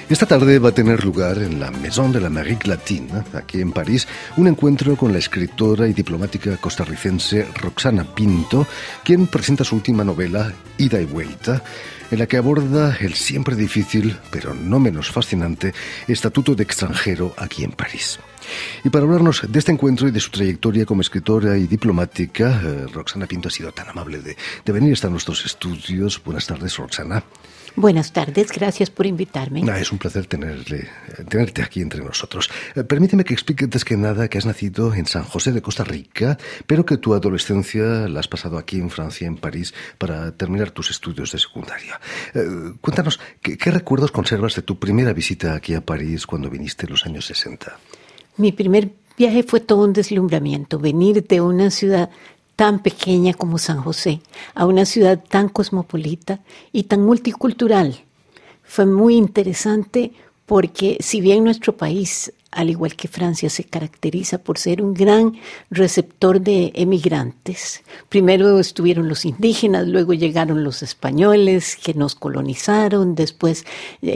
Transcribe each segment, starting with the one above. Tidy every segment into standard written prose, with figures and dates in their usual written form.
Esta tarde va a tener lugar en la Maison de l'Amérique Latine, aquí en París, un encuentro con la escritora y diplomática costarricense Roxana Pinto, quien presenta su última novela, Ida y Vuelta, en la que aborda el siempre difícil, pero no menos fascinante, estatuto de extranjero aquí en París. Y para hablarnos de este encuentro y de su trayectoria como escritora y diplomática, Roxana Pinto ha sido tan amable de venir hasta nuestros estudios. Buenas tardes, Roxana. Buenas tardes, gracias por invitarme. Es un placer tenerte aquí entre nosotros. Permíteme que explique antes que nada que has nacido en San José de Costa Rica, pero que tu adolescencia la has pasado aquí en Francia, en París, para terminar tus estudios de secundaria. Cuéntanos, ¿qué recuerdos conservas de tu primera visita aquí a París cuando viniste en los años 60? Mi primer viaje fue todo un deslumbramiento, venir de una ciudad tan pequeña como San José a una ciudad tan cosmopolita y tan multicultural. Fue muy interesante porque si bien nuestro país, al igual que Francia, se caracteriza por ser un gran receptor de emigrantes, primero estuvieron los indígenas, luego llegaron los españoles que nos colonizaron, después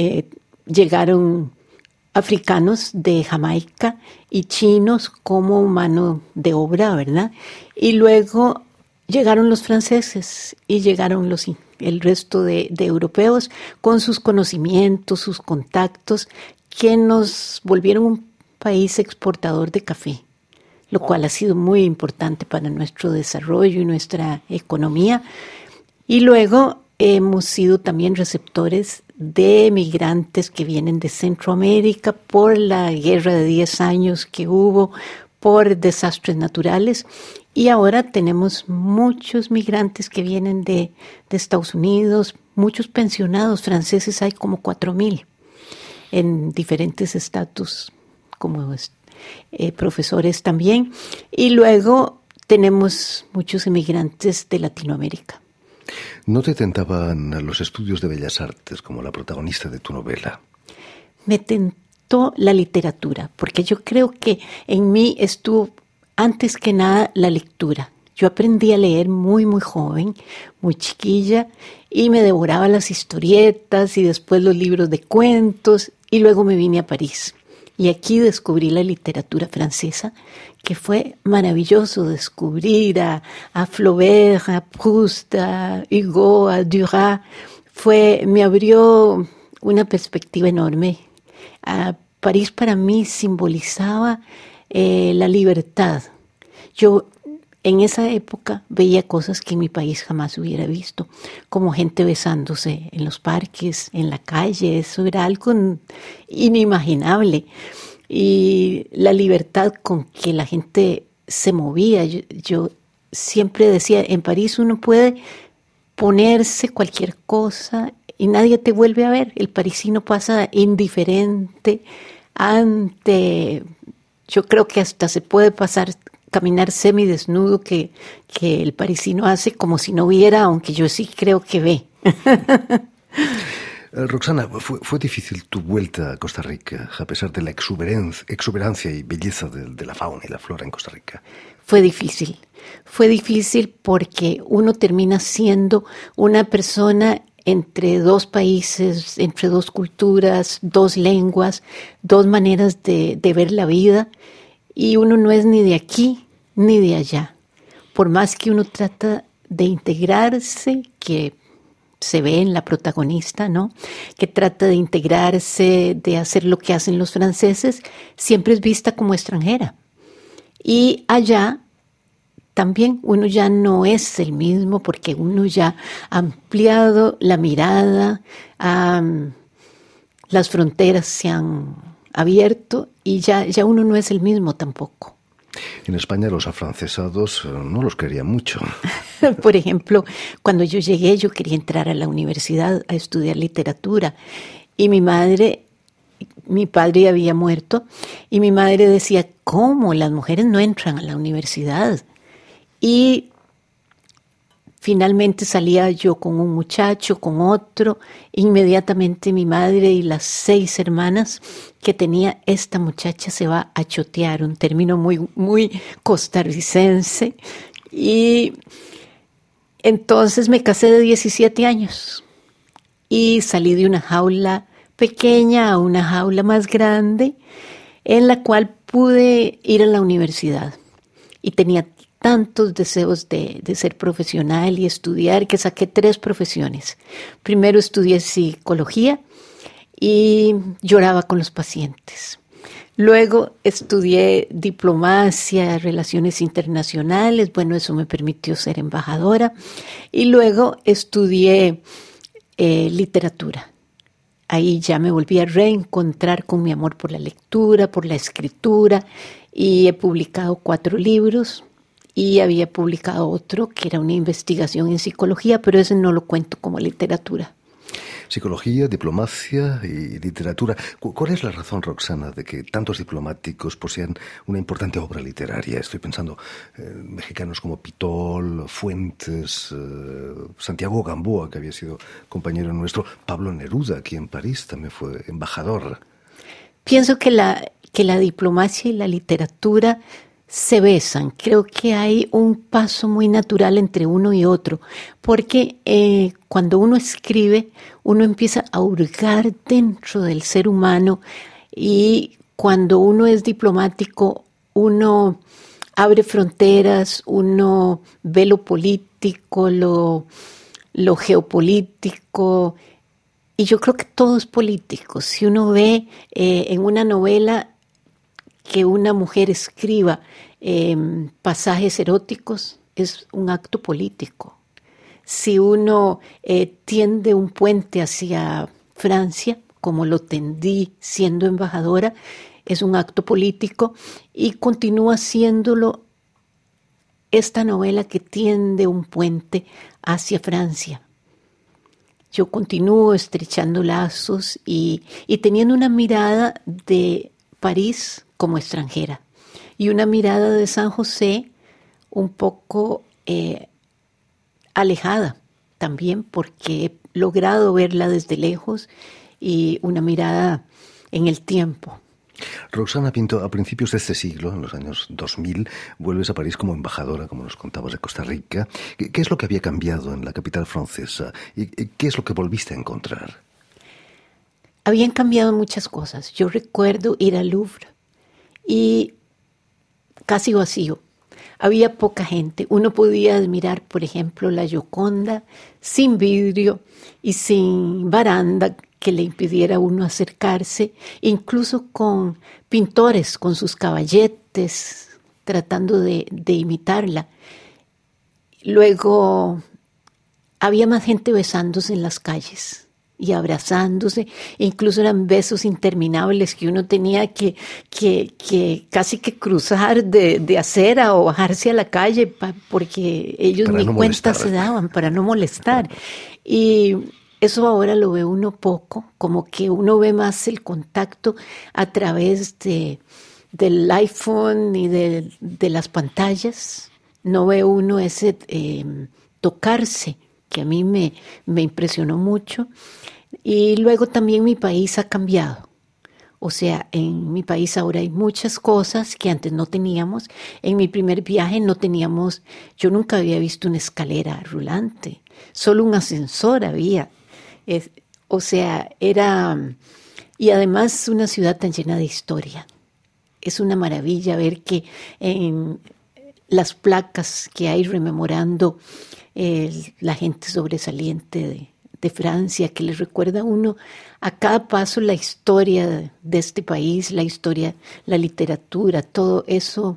llegaron africanos de Jamaica y chinos como mano de obra, ¿verdad? Y luego llegaron los franceses y llegaron el resto de europeos con sus conocimientos, sus contactos, que nos volvieron un país exportador de café, lo cual ha sido muy importante para nuestro desarrollo y nuestra economía. Y luego hemos sido también receptores de migrantes que vienen de Centroamérica por la guerra de 10 años que hubo, por desastres naturales. Y ahora tenemos muchos migrantes que vienen de Estados Unidos, muchos pensionados franceses, hay como 4,000 en diferentes estatus, como profesores también. Y luego tenemos muchos emigrantes de Latinoamérica. ¿No te tentaban los estudios de Bellas Artes como la protagonista de tu novela? Me tentó la literatura, porque yo creo que en mí estuvo antes que nada la lectura. Yo aprendí a leer muy, muy joven, muy chiquilla, y me devoraba las historietas y después los libros de cuentos, y luego me vine a París. Y aquí descubrí la literatura francesa, que fue maravilloso descubrir a Flaubert, a Proust, a Hugo, a Duras. Me abrió una perspectiva enorme. París para mí simbolizaba la libertad. Yo en esa época veía cosas que en mi país jamás hubiera visto, como gente besándose en los parques, en la calle. Eso era algo inimaginable. Y la libertad con que la gente se movía. Yo siempre decía, en París uno puede ponerse cualquier cosa y nadie te vuelve a ver. El parisino pasa indiferente yo creo que hasta se puede caminar semidesnudo que el parisino hace como si no viera, aunque yo sí creo que ve. Roxana, ¿fue difícil tu vuelta a Costa Rica, a pesar de la exuberancia y belleza de la fauna y la flora en Costa Rica? Fue difícil porque uno termina siendo una persona entre dos países, entre dos culturas, dos lenguas, dos maneras de ver la vida, y uno no es ni de aquí ni de allá. Por más que uno trata de integrarse, que se ve en la protagonista, ¿no? Que trata de integrarse, de hacer lo que hacen los franceses, siempre es vista como extranjera. Y allá también uno ya no es el mismo porque uno ya ha ampliado la mirada, las fronteras se han abierto y ya uno no es el mismo tampoco. En España los afrancesados no los querían mucho. Por ejemplo, cuando yo llegué, yo quería entrar a la universidad a estudiar literatura y mi padre había muerto y mi madre decía, ¿cómo? Las mujeres no entran a la universidad. Y finalmente salía yo con un muchacho, con otro. Inmediatamente mi madre y las 6 hermanas que tenía, esta muchacha se va a chotear, un término muy, muy costarricense. Y entonces me casé de 17 años y salí de una jaula pequeña a una jaula más grande, en la cual pude ir a la universidad. Y tenía tantos deseos de ser profesional y estudiar que saqué 3 profesiones. Primero estudié psicología y lloraba con los pacientes. Luego estudié diplomacia, relaciones internacionales, bueno, eso me permitió ser embajadora. Y luego estudié literatura. Ahí ya me volví a reencontrar con mi amor por la lectura, por la escritura, y he publicado 4 libros y había publicado otro que era una investigación en psicología, pero ese no lo cuento como literatura. Psicología, diplomacia y literatura. ¿Cuál es la razón, Roxana, de que tantos diplomáticos posean una importante obra literaria? Estoy pensando en mexicanos como Pitol, Fuentes, Santiago Gamboa, que había sido compañero nuestro, Pablo Neruda, aquí en París, también fue embajador. Pienso que la diplomacia y la literatura se besan. Creo que hay un paso muy natural entre uno y otro, porque cuando uno escribe, uno empieza a hurgar dentro del ser humano, y cuando uno es diplomático, uno abre fronteras, uno ve lo político, lo geopolítico, y yo creo que todo es político. Si uno ve en una novela que una mujer escriba pasajes eróticos, es un acto político. Si uno tiende un puente hacia Francia, como lo tendí siendo embajadora, es un acto político, y continúa siéndolo esta novela que tiende un puente hacia Francia. Yo continúo estrechando lazos y teniendo una mirada de París como extranjera y una mirada de San José un poco alejada también, porque he logrado verla desde lejos, y una mirada en el tiempo. Roxana Pinto, a principios de este siglo, en los años 2000, vuelves a París como embajadora, como nos contabas, de Costa Rica. ¿Qué es lo que había cambiado en la capital francesa? ¿Y qué es lo que volviste a encontrar? Habían cambiado muchas cosas. Yo recuerdo ir al Louvre y casi vacío. Había poca gente. Uno podía admirar, por ejemplo, la Gioconda sin vidrio y sin baranda que le impidiera a uno acercarse, incluso con pintores con sus caballetes tratando de imitarla. Luego había más gente besándose en las calles y abrazándose, incluso eran besos interminables que uno tenía que casi que cruzar de acera o bajarse a la calle porque ellos para ni no cuenta molestar. se daban, para no molestar. Y eso ahora lo ve uno poco, como que uno ve más el contacto a través del iPhone y de las pantallas. No ve uno ese tocarse, que a mí me impresionó mucho. Y luego también mi país ha cambiado. O sea, en mi país ahora hay muchas cosas que antes no teníamos. En mi primer viaje no teníamos, yo nunca había visto una escalera rulante, solo un ascensor había. O sea, era, y además una ciudad tan llena de historia. Es una maravilla ver que en las placas que hay rememorando la gente sobresaliente de Francia, que les recuerda a uno a cada paso la historia de este país, la historia, la literatura, todo eso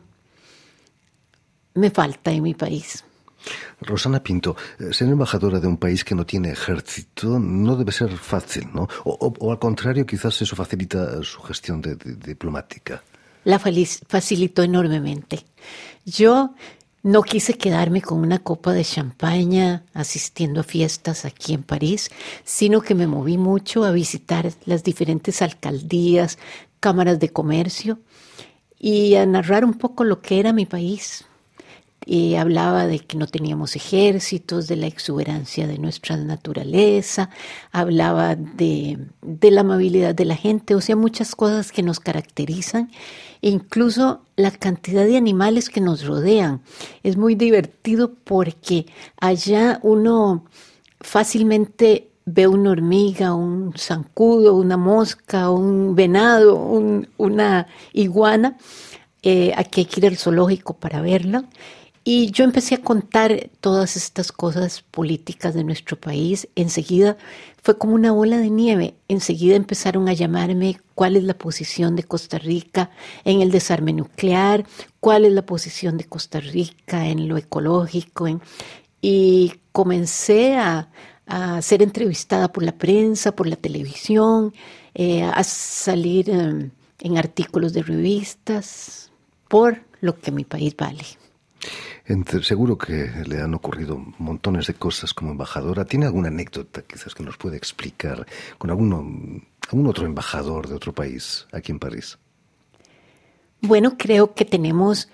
me falta en mi país. Roxana Pinto, ser embajadora de un país que no tiene ejército no debe ser fácil, ¿no? O al contrario, quizás eso facilita su gestión diplomática. La facilitó enormemente. Yo no quise quedarme con una copa de champaña asistiendo a fiestas aquí en París, sino que me moví mucho a visitar las diferentes alcaldías, cámaras de comercio y a narrar un poco lo que era mi país. Y hablaba de que no teníamos ejércitos, de la exuberancia de nuestra naturaleza, hablaba de la amabilidad de la gente, o sea, muchas cosas que nos caracterizan, e incluso la cantidad de animales que nos rodean. Es muy divertido porque allá uno fácilmente ve una hormiga, un zancudo, una mosca, un venado, una iguana, aquí hay que ir al zoológico para verla. Y yo empecé a contar todas estas cosas políticas de nuestro país. Enseguida fue como una bola de nieve. Enseguida empezaron a llamarme cuál es la posición de Costa Rica en el desarme nuclear, cuál es la posición de Costa Rica en lo ecológico. Y comencé a ser entrevistada por la prensa, por la televisión, a salir en artículos de revistas, por lo que mi país vale. Seguro que le han ocurrido montones de cosas como embajadora. ¿Tiene alguna anécdota quizás que nos pueda explicar con algún otro embajador de otro país aquí en París? Bueno, creo que tenemos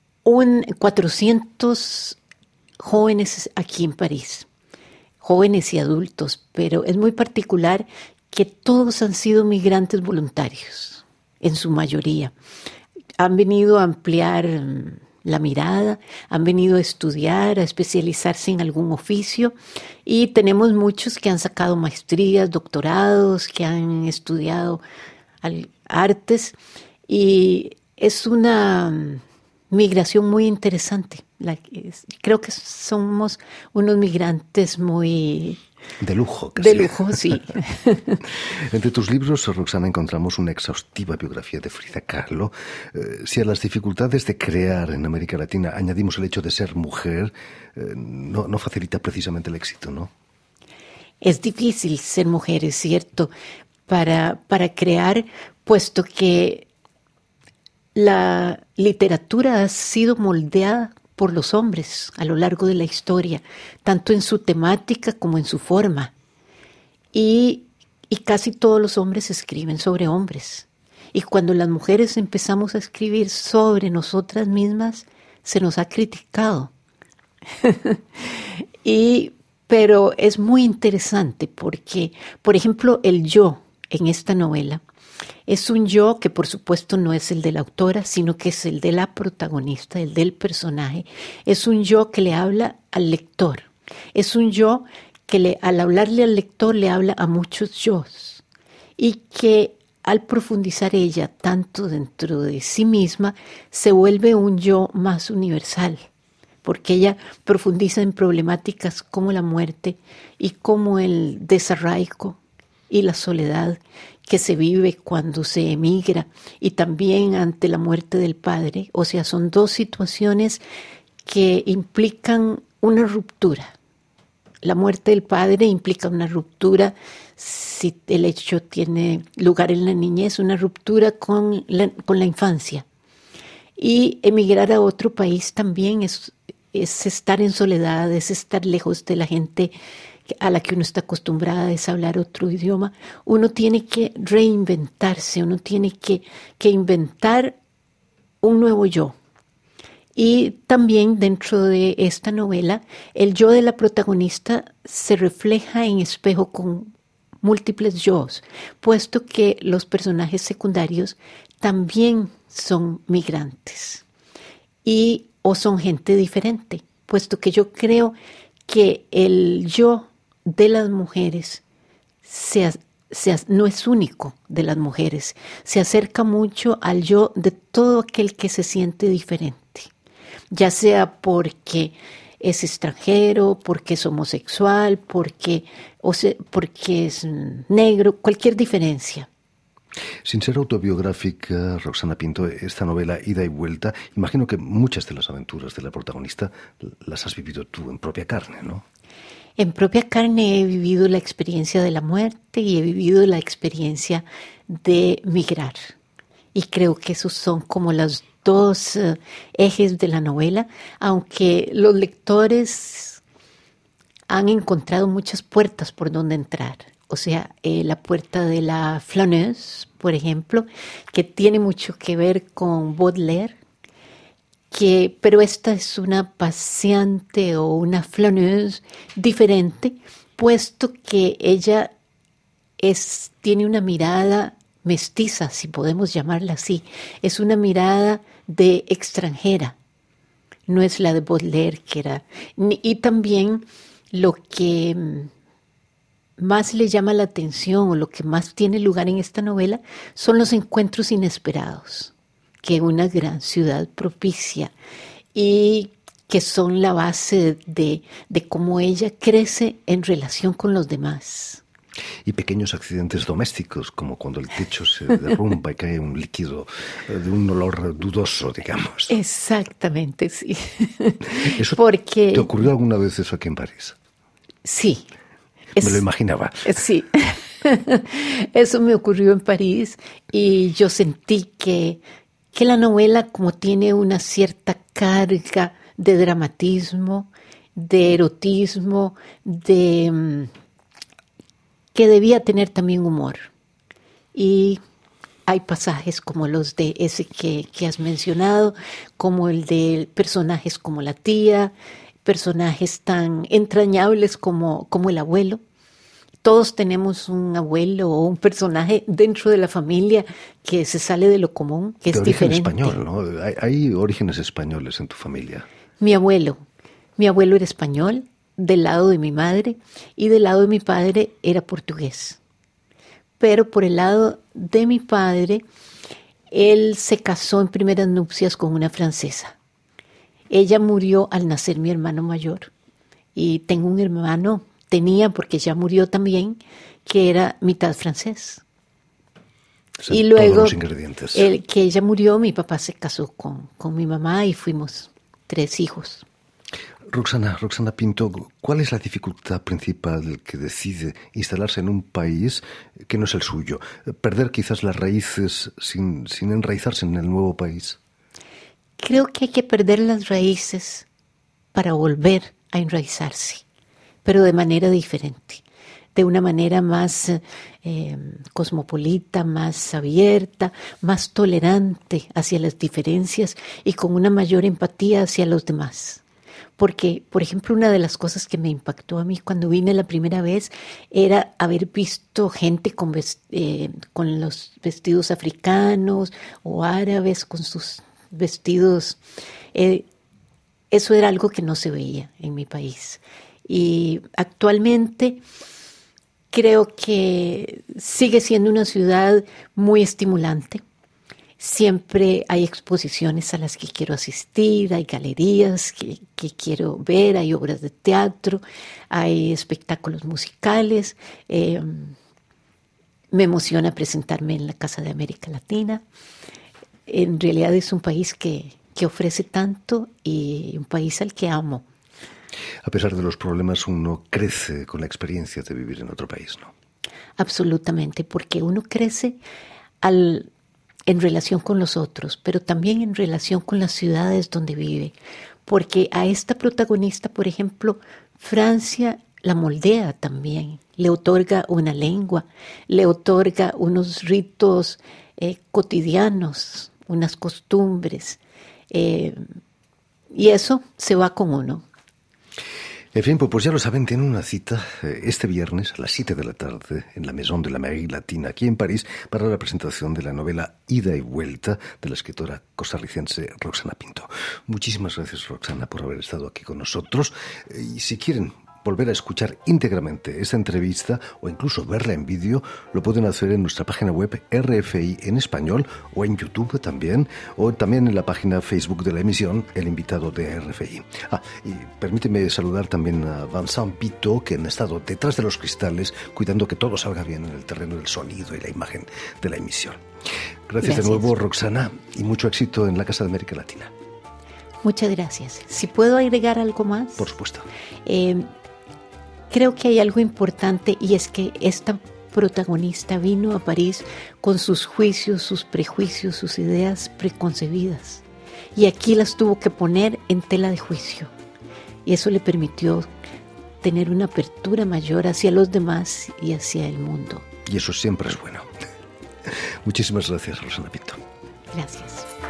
400 jóvenes aquí en París, jóvenes y adultos, pero es muy particular que todos han sido migrantes voluntarios, en su mayoría. Han venido a ampliar la mirada, han venido a estudiar, a especializarse en algún oficio, y tenemos muchos que han sacado maestrías, doctorados, que han estudiado artes, y es una migración muy interesante. Creo que somos unos migrantes muy... De lujo, casi. De lujo, sí. Entre tus libros, Roxana, encontramos una exhaustiva biografía de Frida Kahlo. Si a las dificultades de crear en América Latina añadimos el hecho de ser mujer, no facilita precisamente el éxito, ¿no? Es difícil ser mujer, es cierto, para crear, puesto que la literatura ha sido moldeada por los hombres a lo largo de la historia, tanto en su temática como en su forma. Y casi todos los hombres escriben sobre hombres. Y cuando las mujeres empezamos a escribir sobre nosotras mismas, se nos ha criticado. Pero es muy interesante porque, por ejemplo, el yo en esta novela es un yo que por supuesto no es el de la autora, sino que es el de la protagonista, el del personaje. Es un yo que le habla al lector. Es un yo que al hablarle al lector le habla a muchos yos. Y que al profundizar ella tanto dentro de sí misma, se vuelve un yo más universal. Porque ella profundiza en problemáticas como la muerte y como el desarraigo y la soledad que se vive cuando se emigra, y también ante la muerte del padre. O sea, son dos situaciones que implican una ruptura. La muerte del padre implica una ruptura, si el hecho tiene lugar en la niñez, una ruptura con la infancia. Y emigrar a otro país también es estar en soledad, es estar lejos de la gente a la que uno está acostumbrada, es hablar otro idioma. Uno tiene que reinventarse, uno tiene que inventar un nuevo yo. Y también dentro de esta novela, el yo de la protagonista se refleja en espejo con múltiples yos, puesto que los personajes secundarios también son migrantes o son gente diferente, puesto que yo creo que el yo de las mujeres no es único de las mujeres, se acerca mucho al yo de todo aquel que se siente diferente, ya sea porque es extranjero, porque es homosexual, porque es negro, cualquier diferencia. Sin ser autobiográfica, Roxana Pinto, esta novela Ida y Vuelta, imagino que muchas de las aventuras de la protagonista las has vivido tú en propia carne, ¿no? En propia carne he vivido la experiencia de la muerte y he vivido la experiencia de migrar. Y creo que esos son como los dos ejes de la novela, aunque los lectores han encontrado muchas puertas por donde entrar. O sea, la puerta de la flâneuse, por ejemplo, que tiene mucho que ver con Baudelaire, pero esta es una paseante o una flâneuse diferente, puesto que ella tiene una mirada mestiza, si podemos llamarla así. Es una mirada de extranjera, no es la de Baudelaire, y también lo que más le llama la atención o lo que más tiene lugar en esta novela son los encuentros inesperados que una gran ciudad propicia y que son la base de cómo ella crece en relación con los demás. Y pequeños accidentes domésticos, como cuando el techo se derrumba y cae un líquido de un olor dudoso, digamos. Exactamente, sí. ¿Eso Porque, te ocurrió alguna vez eso aquí en París? Sí. Me lo imaginaba. Sí. Eso me ocurrió en París y yo sentí que la novela, como tiene una cierta carga de dramatismo, de erotismo, que debía tener también humor. Y hay pasajes como los de ese que has mencionado, como el de personajes como la tía, personajes tan entrañables como el abuelo. Todos tenemos un abuelo o un personaje dentro de la familia que se sale de lo común, que es diferente. De origen español, ¿no? Hay orígenes españoles en tu familia. Mi abuelo era español, del lado de mi madre, y del lado de mi padre era portugués. Pero por el lado de mi padre, él se casó en primeras nupcias con una francesa. Ella murió al nacer mi hermano mayor. Y tengo un hermano, porque ya murió también, que era mitad francés. O sea, y luego, todos los ingredientes. Que ella murió, mi papá se casó con mi mamá y fuimos 3 hijos. Roxana Pinto, ¿cuál es la dificultad principal que decide instalarse en un país que no es el suyo? ¿Perder quizás las raíces sin enraizarse en el nuevo país? Creo que hay que perder las raíces para volver a enraizarse, pero de manera diferente, de una manera más cosmopolita, más abierta, más tolerante hacia las diferencias y con una mayor empatía hacia los demás. Porque, por ejemplo, una de las cosas que me impactó a mí cuando vine la primera vez era haber visto gente con los vestidos africanos o árabes con sus vestidos. Eso era algo que no se veía en mi país. Y actualmente creo que sigue siendo una ciudad muy estimulante. Siempre hay exposiciones a las que quiero asistir, hay galerías que quiero ver, hay obras de teatro, hay espectáculos musicales. Me emociona presentarme en la Casa de América Latina. En realidad es un país que ofrece tanto y un país al que amo. A pesar de los problemas, uno crece con la experiencia de vivir en otro país, ¿no? Absolutamente, porque uno crece en relación con los otros, pero también en relación con las ciudades donde vive. Porque a esta protagonista, por ejemplo, Francia la moldea también, le otorga una lengua, le otorga unos ritos cotidianos, unas costumbres, y eso se va con uno. En fin, pues ya lo saben, tienen una cita este viernes a las 7 de la tarde en la Maison de l'Amérique Latine, aquí en París, para la presentación de la novela Ida y Vuelta de la escritora costarricense Roxana Pinto. Muchísimas gracias, Roxana, por haber estado aquí con nosotros. Y si quieren volver a escuchar íntegramente esta entrevista o incluso verla en vídeo, lo pueden hacer en nuestra página web RFI en español o en YouTube también, o también en la página Facebook de la emisión El Invitado de RFI. Y permíteme saludar también a Vincent Pito, que han estado detrás de los cristales cuidando que todo salga bien en el terreno del sonido y la imagen de la emisión. Gracias de nuevo, Roxana, y mucho éxito en la Casa de América Latina. Muchas gracias. Si puedo agregar algo más. Por supuesto. Creo que hay algo importante y es que esta protagonista vino a París con sus juicios, sus prejuicios, sus ideas preconcebidas. Y aquí las tuvo que poner en tela de juicio. Y eso le permitió tener una apertura mayor hacia los demás y hacia el mundo. Y eso siempre es bueno. Muchísimas gracias, Roxana Pinto. Gracias.